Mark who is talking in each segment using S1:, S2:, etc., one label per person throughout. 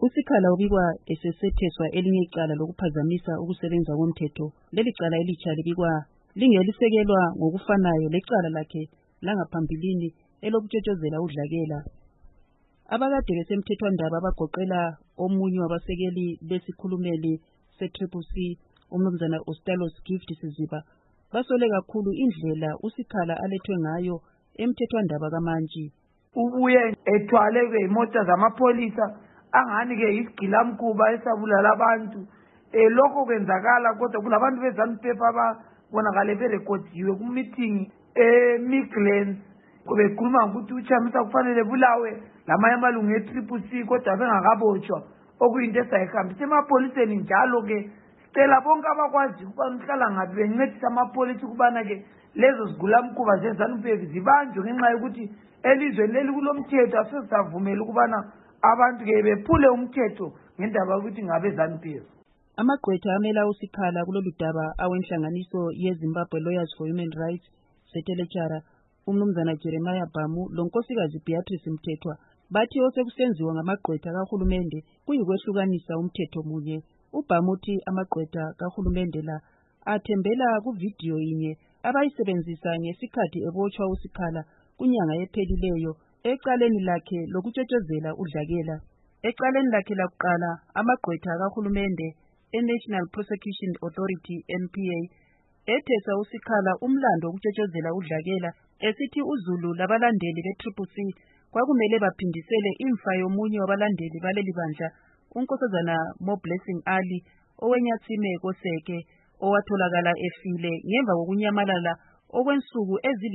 S1: uSikhala ubikwa esesetheswa elinye icala lokuphazamisa ukusebenza komthetho. Leli cala elitsha libikwa lingelisekelwa ngokufanayo lecala lakhe langaphambilini elokutshotshozela udlakela. Abakade besemthethwandaba abagoqela omunye wabasekeli besikhulumeli se-CCC uMnumzana Ostalos Gift Siziba basole kakhulu indlela uSikhala alethwe ngayo emthethwandaba kaMantshi.
S2: Ubuye ethwale imota zamapholisa angani isigilamkhuba esabulala abantu. Lokho kwenzakala kodwa kulabantu beZANU-PF ababonakale berekhodiwe ku-meeting eMidlands bekhuluma ukuthi uChamisa kufanele bulawe lamanye amalungu e-CCC kodwa bengakabotshwa okuyinto esayihambisa emapoliseni. Njalo-ke sicela bonke abakwazi ukuba mhlala ngabe bencedisa amapolisi ukubana-ke lezo zigulamkhuba zeZANU-PF zibanjwe ngenxa yokuthi elizweni leli kulomthetho asesavumela ukubana abantu-ke bephule umthetho ngendaba yokuthi ngabe ZANU-PF.
S1: Amagqwetha amela uSikhala kulolu daba awenhlanganiso yeZimbabwe Lawyers for Human Rights setelechara uMnumzana Jeremiah Bhamu lonkosikazi Beatrice Mthethwa bathi osekusenziwa ngamagqwetha kahulumende kuyikwehlukanisa umthetho munye. uBhamu uthi amagqwetha kahulumende la athembela kuvidiyo yinye abayisebenzisa ngesikhathi ebotshwa uSikhala kunyanga ephelileyo ecaleni lakhe lokutshotshozela udlakela. Ecaleni lakhe lakuqala amagqwetha kahulumende eNational Prosecution Authority NPA ethesa uSikhala umlando wokutshotshozela udlakela esithi uZulu labalandeli be-CCC kwakumele baphindisele imfa yomunye wabalandeli baleli bandla uNkosazana Moblessing Ali owenyathime Koseke owatholakala efile ngemva kokunyamalala okwensuku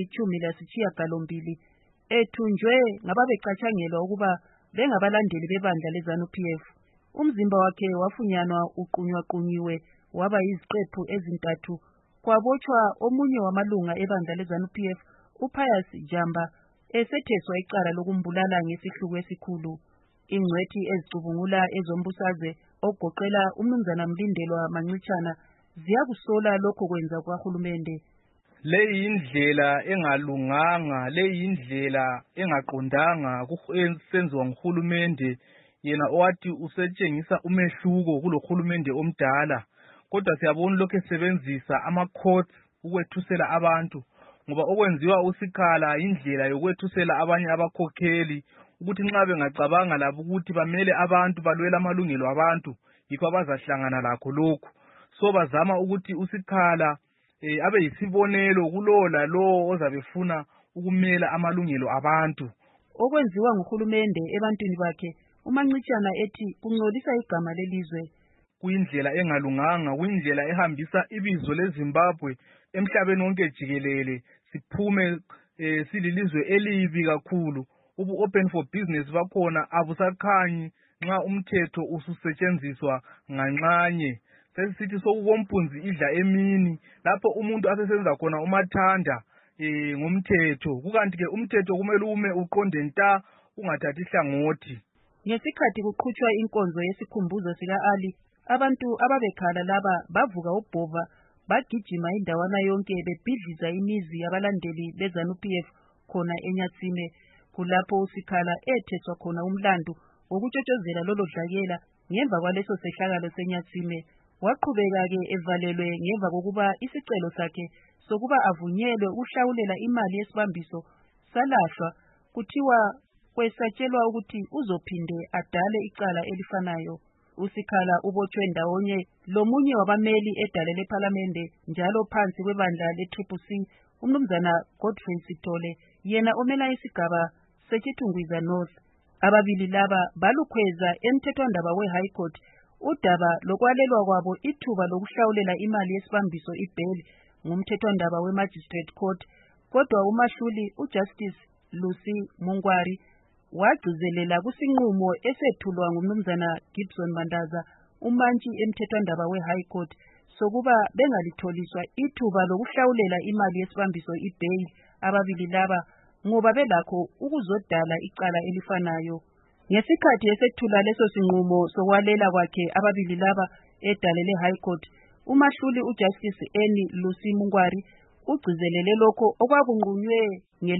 S1: ezili-18 ethunjwe ngababecatshangelwa ukuba bengabalandeli bebandla leZANU-PF. Umzimba wakhe wafunyanwa uqunywaqunywe waba yiziqephu ezintathu. Kwabotshwa omunye wamalunga ebandla leZANU-PF uPius Jamba esetheswa icala lokumbulala ngesihluku esikhulu. Ingcwethi ezicubungula ezombusazwe ogoqela uMnumzana Mlindelwa Mancitshana ziyakusola lokho kwenza kwahulumende.
S3: Leyi indlela engalunganga, leyi indlela engaqondanga kusenziwa nguhulumende yena owathi usetshengisa umehluko kulohulumende omdala. Kodwa siyabona lokho esebenzisa ama-courts ukwethusela abantu, ngoba okwenziwa uSikhala indlela yokwethusela abanye abakhokheli ukuthi nxa bengacabanga labo ukuthi bamele abantu balwela amalungelo abantu yikho abazahlangana lakho lokhu. So bazama ukuthi uSikhala abe yisibonelo kulowo lalowo ozabefuna ukumela amalungelo abantu.
S1: Okwenziwa nguhulumende ebantwini bakhe uMancitshana ethi kungcolisa igama lelizwe.
S3: Kuyindlela engalunganga, kuyindlela ehambisa ibizo leZimbabwe emhlabeni wonke jikelele siphume sililizwe elibi kakhulu. Ubu open for business bakhona abusakhanyi nxa umthetho ususetshenziswa nganxanye. Sesithi sokukompunzi idla emini lapho umuntu asesenza khona umathanda ngomthetho. Kukanti ke umthetho kumele ume uqonde nta ungathathi ihlangothi.
S1: Ngesikhathi kuqhutshwa inkonzo yesikhumbuzo sika-Ali, abantu ababekhala laba bavuka ubhova bagijima indawana yonke bebhidliza imizi yabalandeli beZANU-PF khona eNyatsime. Kulapho uSikhala etheswa khona umlando wokutshotshozela lolo dlakela ngemva kwaleso sehlakalo seNyatsime. Waqhubeka-ke evalelwe ngemva kokuba isicelo sakhe sokuba avunyelwe ukuhlawulela imali yesibambiso salahlwa, kuthiwa kwesatshelwa ukuthi uzophinde adale icala elifanayo. uSikhala ubotshwe ndawonye lomunye wabameli edale lephalamende njalo phansi kwebandla le-CCC uMnumzana Godfrey Sithole yena omela isigaba seChitungwiza North. Ababili laba balukhweza emthethwandaba we-High Court udaba lokwalelwa kwabo ithuba lokuhlawulela imali yesibambiso i-bail ngumthethwandaba we-Magistrate Court. Kodwa umahluli uJustice Lucy Mungwari wagcizelela kusinqumo esethulwa nguMnumzana Gibson Mandaza uMantshi emthethwandaba we-High Court sokuba bengalitholiswa ithuba lokuhlawulela imali yesibambiso i-bail ababili laba ngoba belakho ukuzodala icala elifanayo. Ngesikhathi esethula leso sinqumo sokwalela kwakhe ababili laba edale le-High Court, umahluli uJustice Annie Lucy Mungwari ugcizelele lokho okwakunqunywe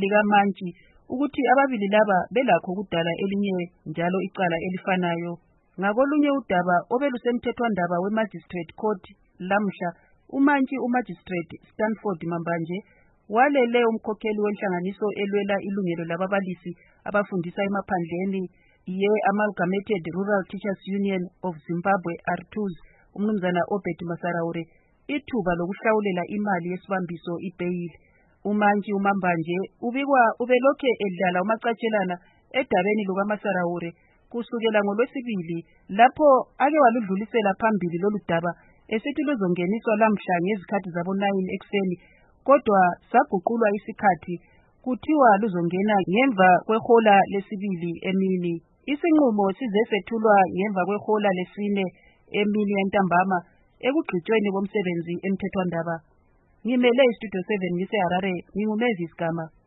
S1: ngelikaMantshi ukuthi ababili laba belakho ukudala elinye njalo icala elifanayo. Ngakolunye udaba obelusemthethwandaba we-Magistrate Court lamhla, uMagistrate Stanford Mambanje walele umkhokheli wenhlanganiso elwela ilungelo lababalisi abafundisa emaphandleni ye-Amalgamated Rural Teachers Union of Zimbabwe, ARTUZ, umnumzana Obed Masaraure, ithuba lokuhlawulela imali yesibambiso ibheyili. uMambanje ubikwa ubelokhe edlala umacatshelana edabeni lukaMasaraure kusukela ngoLwesibili lapho ake waludlulisela phambili lolu daba esithi luzongeniswa lamhla ngezikhathi zabo 9 ekseni, kodwa saguqulwa isikhathi kuthiwa luzongena ngemva kwehola lesibili emini. Isinqumo size sethulwa ngemva kwehola lesine emini yantambama ekugqitshweni komsebenzi emthethwandaba. Ngimele iStudio 7 ngise Harare, nginguMavis Gama.